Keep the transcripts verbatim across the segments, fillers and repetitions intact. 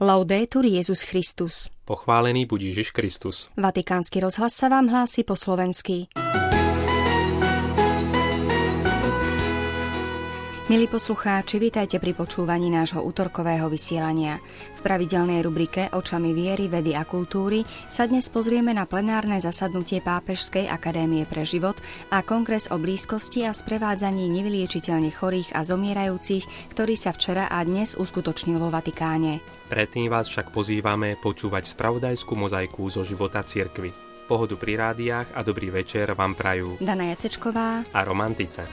Laudetur Jesus Christus. Pochválený buď Ježiš Kristus. Vatikánsky rozhlas sa vám hlási po slovensky. Milí poslucháči, vítajte pri počúvaní nášho utorkového vysielania. V pravidelnej rubrike Očami viery, vedy a kultúry sa dnes pozrieme na plenárne zasadnutie Pápežskej akadémie pre život a kongres o blízkosti a sprevádzaní nevyliečiteľne chorých a zomierajúcich, ktorý sa včera a dnes uskutočnil vo Vatikáne. Predtým vás však pozývame počúvať spravodajskú mozaiku zo života cirkvi. Pohodu pri rádiách a dobrý večer vám prajú Dana Jacečková a Romantice.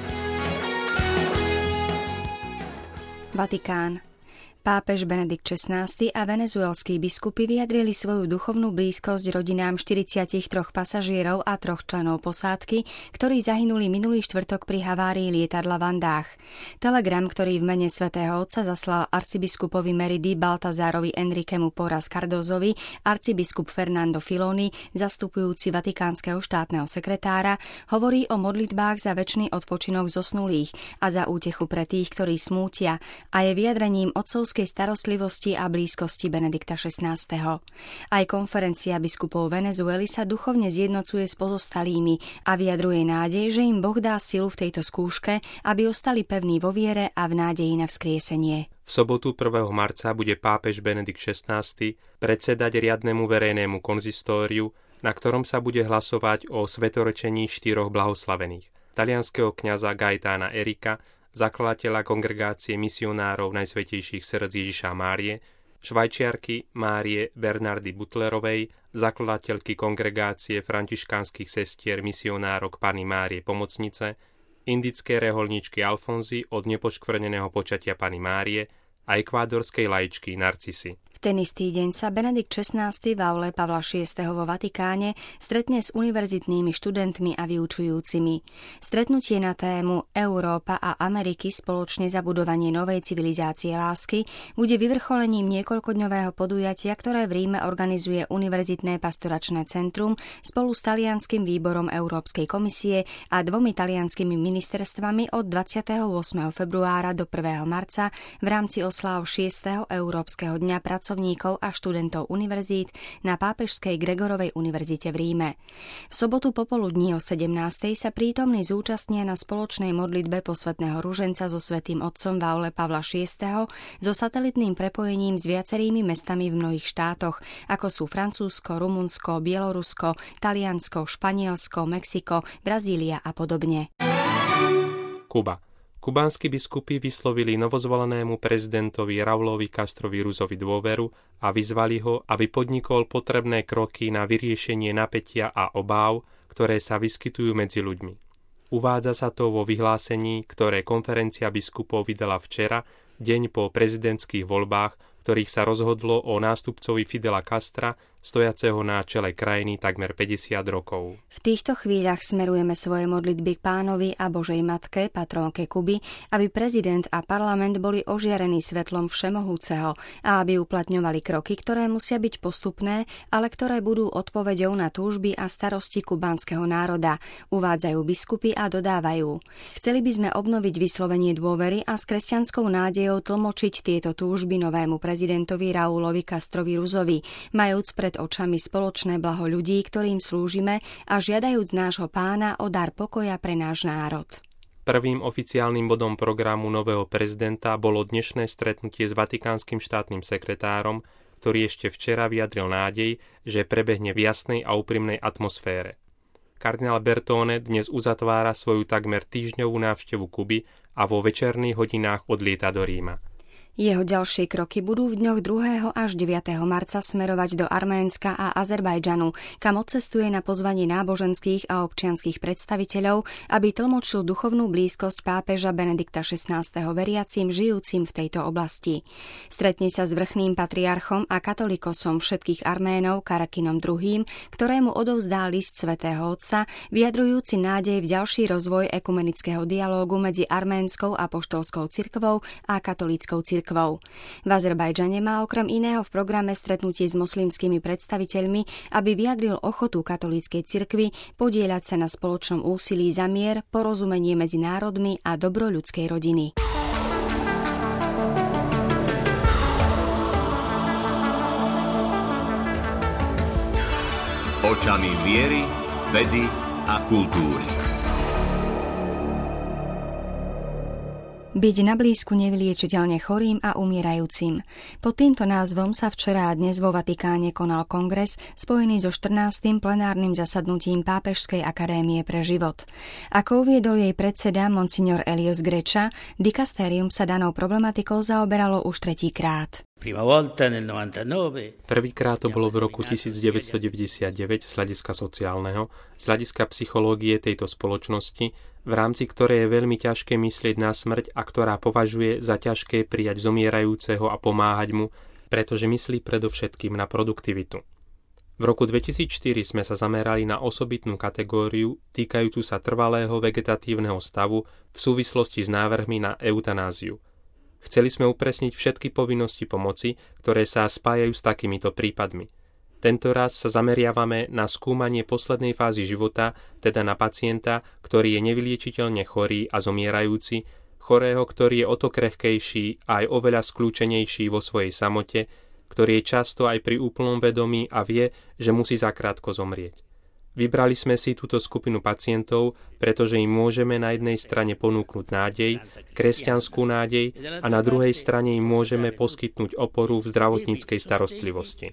Vatikán. Pápež Benedikt šestnásty a venezuelskí biskupy vyjadrili svoju duchovnú blízkosť rodinám štyridsaťtri pasažierov a troch členov posádky, ktorí zahynuli minulý štvrtok pri havárii lietadla v Andách. Telegram, ktorý v mene svätého Otca zaslal arcibiskupovi Meridi Baltazárovi Enriquemu Porras Cardozovi arcibiskup Fernando Filoni, zastupujúci vatikánskeho štátneho sekretára, hovorí o modlitbách za večný odpočinok zosnulých a za útechu pre tých, ktorí smútia, a je vyjadrením otcovského starostlivosti a blízkosti Benedikta šestnásteho. Aj konferencia biskupov Venezuely sa duchovne zjednocuje s pozostalými a vyjadruje nádej, že im Boh dá silu v tejto skúške, aby ostali pevní vo viere a v nádeji na vzkriesenie. V sobotu prvého marca bude pápež Benedikt šestnásty predsedať riadnemu verejnému konzistóriu, na ktorom sa bude hlasovať o svetorečení štyroch blahoslavených: talianskeho kňaza Gaetána Erika, zakladateľa kongregácie misionárov Najsvätejších srdc Ježiša Márie, Švajčiarky Márie Bernardy Butlerovej, zakladateľky kongregácie františkánskych sestier misionárok Panny Márie Pomocnice, indické reholníčky Alfonzy od nepoškvrneného počatia Panny Márie a ekvádorskej laičky Narcisy. V ten istý deň sa Benedikt šestnásty v aule Pavla šiesteho vo Vatikáne stretne s univerzitnými študentmi a vyučujúcimi. Stretnutie na tému Európa a Ameriky spoločne za budovanie novej civilizácie lásky bude vyvrcholením niekoľkodňového podujatia, ktoré v Ríme organizuje Univerzitné pastoračné centrum spolu s talianskym výborom Európskej komisie a dvomi talianskými ministerstvami od dvadsiateho ôsmeho februára do prvého marca v rámci osláv šiesteho Európskeho dňa pracovníkov a študentov univerzít na Pápežskej Gregorovej univerzite v Ríme. V sobotu popoludní o sedemnástej sa prítomní zúčastnia na spoločnej modlitbe posvätného ruženca so svätým Otcom v aule Pavla šiesteho so satelitným prepojením s viacerými mestami v mnohých štátoch, ako sú Francúzsko, Rumunsko, Bielorusko, Taliansko, Španielsko, Mexiko, Brazília a podobne. Kuba. Kubánski biskupy vyslovili novozvolenému prezidentovi Raulovi Castrovi Ruzovi dôveru a vyzvali ho, aby podnikol potrebné kroky na vyriešenie napätia a obáv, ktoré sa vyskytujú medzi ľuďmi. Uvádza sa to vo vyhlásení, ktoré konferencia biskupov vydala včera, deň po prezidentských voľbách, ktorých sa rozhodlo o nástupcovi Fidela Castra, stojaceho na čele krajiny takmer päťdesiat rokov. V týchto chvíľach smerujeme svoje modlitby k Pánovi a Božej Matke, patrónke Kuby, aby prezident a parlament boli ožiarení svetlom Všemohúceho a aby uplatňovali kroky, ktoré musia byť postupné, ale ktoré budú odpoveďou na túžby a starosti kubánskeho národa, uvádzajú biskupy a dodávajú: Chceli by sme obnoviť vyslovenie dôvery a s kresťanskou nádejou tlmočiť tieto túžby novému prezidentovi Raulovi Castrovi Ruzovi, majúc pred očami spoločné blaho ľudí, ktorým slúžime, a žiadajúc nášho Pána o dar pokoja pre náš národ. Prvým oficiálnym bodom programu nového prezidenta bolo dnešné stretnutie s vatikánskym štátnym sekretárom, ktorý ešte včera vyjadril nádej, že prebehne v jasnej a úprimnej atmosfére. Kardinál Bertone dnes uzatvára svoju takmer týždňovú návštevu Kuby a vo večerných hodinách odlieta do Ríma. Jeho ďalšie kroky budú v dňoch druhého až deviateho marca smerovať do Arménska a Azerbajdžanu, kam odcestuje na pozvanie náboženských a občianskych predstaviteľov, aby tlmočil duchovnú blízkosť pápeža Benedikta šestnásteho veriacim žijúcim v tejto oblasti. Stretne sa s vrchným patriarchom a katolikosom všetkých Arménov Karakinom druhým, ktorému odovzdá list svätého Otca, vyjadrujúci nádej v ďalší rozvoj ekumenického dialógu medzi arménskou apoštolskou cirkvou a katolíckou cirkvou. V Azerbajdžane má okrem iného v programe stretnutie s moslimskými predstaviteľmi, aby vyjadril ochotu katolíckej cirkvi podieľať sa na spoločnom úsilí za mier, porozumenie medzi národmi a dobro ľudskej rodiny. očami viery, vedy a kultúry. Byť na blízku nevyliečiteľne chorým a umierajúcim. Pod týmto názvom sa včera a dnes vo Vatikáne konal kongres spojený so štrnástym plenárnym zasadnutím Pápežskej akadémie pre život. Ako uviedol jej predseda monsignor Elios Greča, dikastérium sa danou problematikou zaoberalo už tretíkrát. Prvýkrát to bolo v roku devätnásťstodeväťdesiatdeväť z hľadiska sociálneho, z hľadiska psychológie tejto spoločnosti, v rámci ktorej je veľmi ťažké myslieť na smrť a ktorá považuje za ťažké prijať zomierajúceho a pomáhať mu, pretože myslí predovšetkým na produktivitu. V roku dvetisícštyri sme sa zamerali na osobitnú kategóriu týkajúcu sa trvalého vegetatívneho stavu v súvislosti s návrhmi na eutanáziu. Chceli sme upresniť všetky povinnosti pomoci, ktoré sa spájajú s takýmito prípadmi. Tento raz sa zameriavame na skúmanie poslednej fázy života, teda na pacienta, ktorý je nevyliečiteľne chorý a zomierajúci, chorého, ktorý je o to krehkejší a aj oveľa skľúčenejší vo svojej samote, ktorý je často aj pri úplnom vedomí a vie, že musí zakrátko zomrieť. Vybrali sme si túto skupinu pacientov, pretože im môžeme na jednej strane ponúknuť nádej, kresťanskú nádej, a na druhej strane im môžeme poskytnúť oporu v zdravotníckej starostlivosti.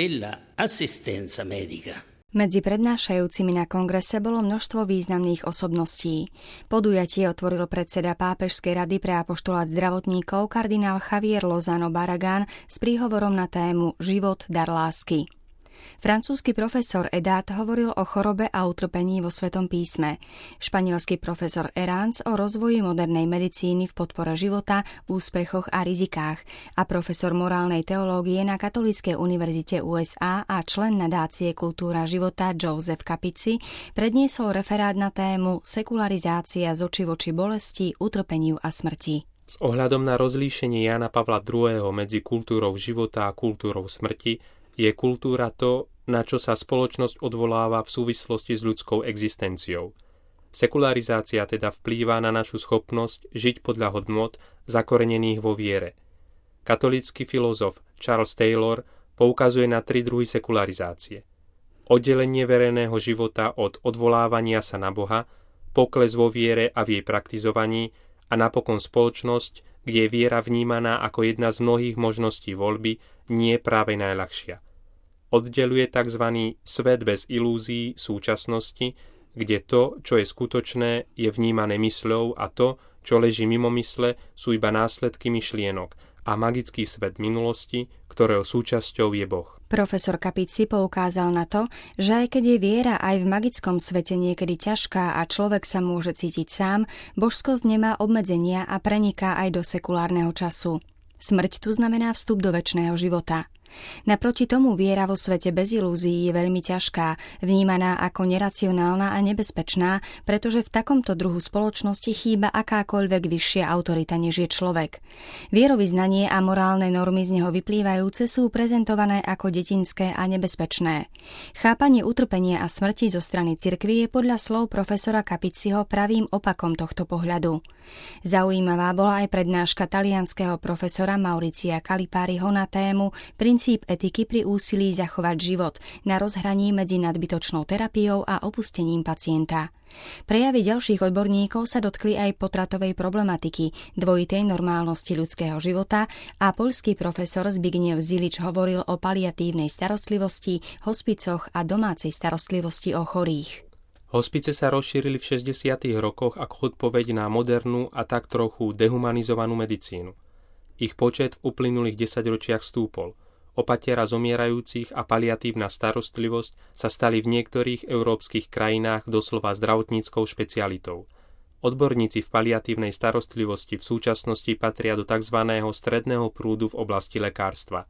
Medzi prednášajúcimi na kongrese bolo množstvo významných osobností. Podujatie otvoril predseda Pápežskej rady pre apoštolát zdravotníkov kardinál Javier Lozano Barragán s príhovorom na tému Život, dar lásky. Francúzsky profesor Edat hovoril o chorobe a utrpení vo Svetom písme. Španielský profesor Herranz o rozvoji modernej medicíny v podpore života, úspechoch a rizikách a profesor morálnej teológie na Katolíckej univerzite ú es á a člen nadácie Kultúra života Joseph Capici predniesol referát na tému Sekularizácia z oči voči bolesti, utrpeniu a smrti. S ohľadom na rozlíšenie Jána Pavla druhého. Medzi kultúrou života a kultúrou smrti je kultúra to, na čo sa spoločnosť odvoláva v súvislosti s ľudskou existenciou. Sekularizácia teda vplýva na našu schopnosť žiť podľa hodnôt zakorenených vo viere. Katolícky filozof Charles Taylor poukazuje na tri druhy sekularizácie. Oddelenie verejného života od odvolávania sa na Boha, pokles vo viere a v jej praktizovaní a napokon spoločnosť, kde je viera vnímaná ako jedna z mnohých možností voľby, nie práve najľahšia. Oddeluje tzv. Svet bez ilúzií súčasnosti, kde to, čo je skutočné, je vnímané mysľou a to, čo leží mimo mysle, sú iba následky myšlienok a magický svet minulosti, ktorého súčasťou je Boh. Profesor Capici poukázal na to, že aj keď je viera aj v magickom svete niekedy ťažká a človek sa môže cítiť sám, božskosť nemá obmedzenia a preniká aj do sekulárneho času. Smrť tu znamená vstup do večného života. Naproti tomu viera vo svete bez ilúzií je veľmi ťažká, vnímaná ako neracionálna a nebezpečná, pretože v takomto druhu spoločnosti chýba akákoľvek vyššia autorita, než je človek. Vierovyznanie a morálne normy z neho vyplývajúce sú prezentované ako detinské a nebezpečné. Chápanie utrpenia a smrti zo strany cirkvi je podľa slov profesora Capiciho pravým opakom tohto pohľadu. Zaujímavá bola aj prednáška talianskeho profesora Mauricia Calipariho na tému Princíp etiky pri úsilí zachovať život na rozhraní medzi nadbytočnou terapiou a opustením pacienta. Prejavy ďalších odborníkov sa dotkli aj potratovej problematiky, dvojitej normálnosti ľudského života a poľský profesor Zbigniew Zilič hovoril o paliatívnej starostlivosti, hospicoch a domácej starostlivosti o chorých. Hospice sa rozšírili v šesťdesiatych rokoch ako odpoveď na modernú a tak trochu dehumanizovanú medicínu. Ich počet v uplynulých desaťročiach stúpol. Opatiera zomierajúcich a paliatívna starostlivosť sa stali v niektorých európskych krajinách doslova zdravotníckou špecialitou. Odborníci v paliatívnej starostlivosti v súčasnosti patria do tzv. Stredného prúdu v oblasti lekárstva.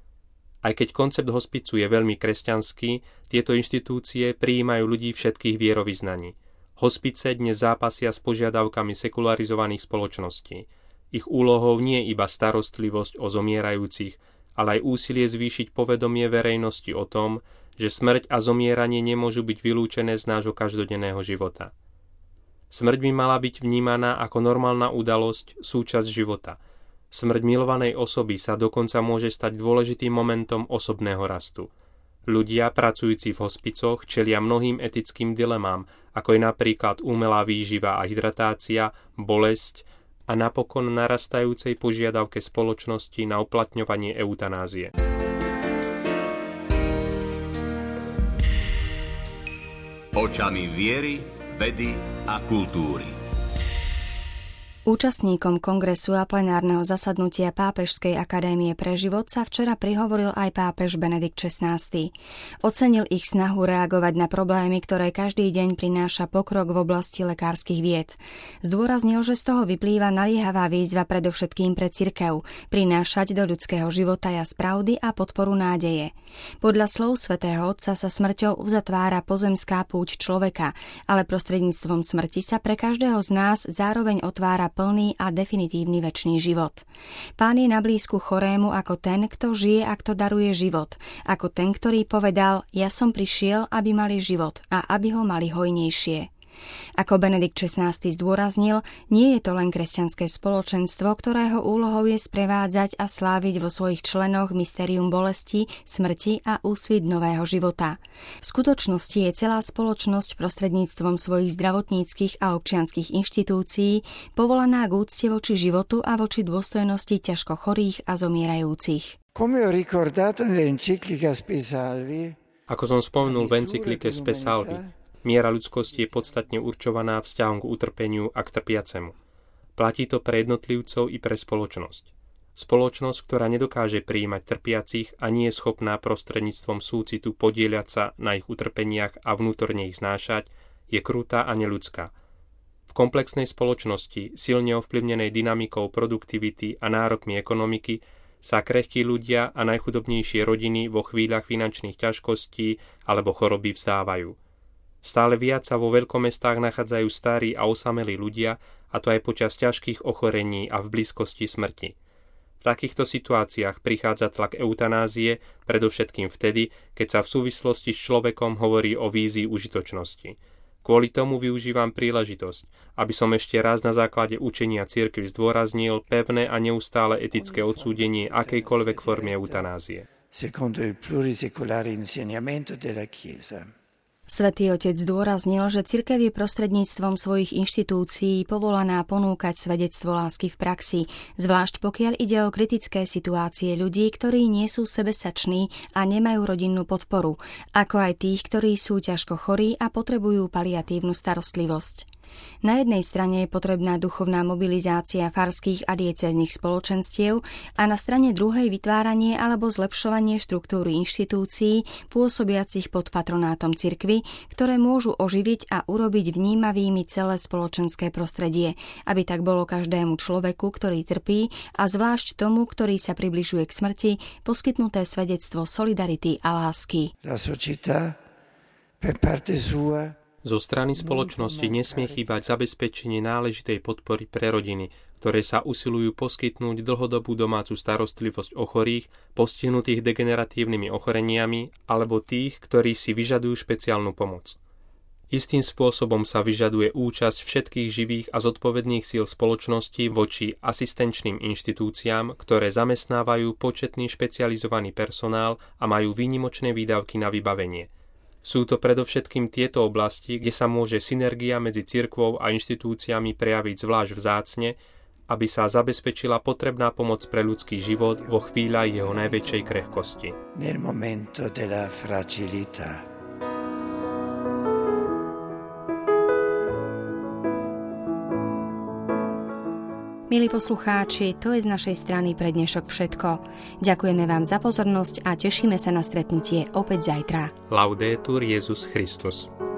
Aj keď koncept hospicu je veľmi kresťanský, tieto inštitúcie prijímajú ľudí všetkých vierovyznaní. Hospice dnes zápasia s požiadavkami sekularizovaných spoločností. Ich úlohou nie je iba starostlivosť o zomierajúcich, ale aj úsilie zvýšiť povedomie verejnosti o tom, že smrť a zomieranie nemôžu byť vylúčené z nášho každodenného života. Smrť by mala byť vnímaná ako normálna udalosť, súčasť života. Smrť milovanej osoby sa dokonca môže stať dôležitým momentom osobného rastu. Ľudia pracujúci v hospicoch čelia mnohým etickým dilemám, ako je napríklad umelá výživa a hydratácia, bolesť a napokon narastajúcej požiadavke spoločnosti na uplatňovanie eutanázie. Očami viery, vedy a kultúry. Účastníkom kongresu a plenárneho zasadnutia Pápežskej akadémie pre život sa včera prihovoril aj pápež Benedikt šestnásty. Ocenil ich snahu reagovať na problémy, ktoré každý deň prináša pokrok v oblasti lekárskych vied. Zdôraznil, že z toho vyplýva naliehavá výzva predovšetkým pre cirkev, prinášať do ľudského života jas pravdy a podporu nádeje. Podľa slov svätého Otca sa smrťou uzatvára pozemská púť človeka, ale prostredníctvom smrti sa pre každého z nás zároveň otvára plný a definitívny večný život. Pán je na blízku chorému ako ten, kto žije a kto daruje život, ako ten, ktorý povedal: ja som prišiel, aby mali život a aby ho mali hojnejšie. Ako Benedikt šestnásty zdôraznil, nie je to len kresťanské spoločenstvo, ktorého úlohou je sprevádzať a sláviť vo svojich členoch mystérium bolesti, smrti a úsvit nového života. V skutočnosti je celá spoločnosť prostredníctvom svojich zdravotníckych a občianskych inštitúcií povolaná k úcte voči životu a voči dôstojnosti ťažko chorých a zomierajúcich. Ako som spomenul v encyklike Spe Salvi, miera ľudskosti je podstatne určovaná vzťahom k utrpeniu a k trpiacemu. Platí to pre jednotlivcov i pre spoločnosť. Spoločnosť, ktorá nedokáže prijímať trpiacich a nie je schopná prostredníctvom súcitu podieľať sa na ich utrpeniach a vnútorne ich znášať, je krutá a neľudská. V komplexnej spoločnosti, silne ovplyvnenej dynamikou produktivity a nárokmi ekonomiky, sa krehkí ľudia a najchudobnejšie rodiny vo chvíľach finančných ťažkostí alebo choroby vzdávajú. Stále viac sa vo veľkomestách nachádzajú starí a osamelí ľudia, a to aj počas ťažkých ochorení a v blízkosti smrti. V takýchto situáciách prichádza tlak eutanázie, predovšetkým vtedy, keď sa v súvislosti s človekom hovorí o vízii užitočnosti. Kvôli tomu využívam príležitosť, aby som ešte raz na základe učenia cirkvi zdôraznil pevné a neustále etické odsúdenie akejkoľvek formy eutanázie. Secondo il plurisecolare insegnamento della Chiesa. Svätý Otec zdôraznil, že cirkev je prostredníctvom svojich inštitúcií povolaná ponúkať svedectvo lásky v praxi, zvlášť pokiaľ ide o kritické situácie ľudí, ktorí nie sú sebestační a nemajú rodinnú podporu, ako aj tých, ktorí sú ťažko chorí a potrebujú paliatívnu starostlivosť. Na jednej strane je potrebná duchovná mobilizácia farských a diecéznych spoločenstiev a na strane druhej vytváranie alebo zlepšovanie štruktúry inštitúcií pôsobiacich pod patronátom cirkvi, ktoré môžu oživiť a urobiť vnímavými celé spoločenské prostredie, aby tak bolo každému človeku, ktorý trpí, a zvlášť tomu, ktorý sa približuje k smrti, poskytnuté svedectvo solidarity a lásky. La società, per parte sua, zo strany spoločnosti nesmie chýbať zabezpečenie náležitej podpory pre rodiny, ktoré sa usilujú poskytnúť dlhodobú domácu starostlivosť o chorých, postihnutých degeneratívnymi ochoreniami alebo tých, ktorí si vyžadujú špeciálnu pomoc. Istým spôsobom sa vyžaduje účasť všetkých živých a zodpovedných síl spoločnosti voči asistenčným inštitúciám, ktoré zamestnávajú početný špecializovaný personál a majú výnimočné výdavky na vybavenie. Sú to predovšetkým tieto oblasti, kde sa môže synergia medzi cirkvou a inštitúciami prejaviť zvlášť vzácne, aby sa zabezpečila potrebná pomoc pre ľudský život vo chvíľach jeho najväčšej krehkosti. Nel momento della fragilità. Milí poslucháči, to je z našej strany pre dnešok všetko. Ďakujeme vám za pozornosť a tešíme sa na stretnutie opäť zajtra. Laudetur Jesus Christus.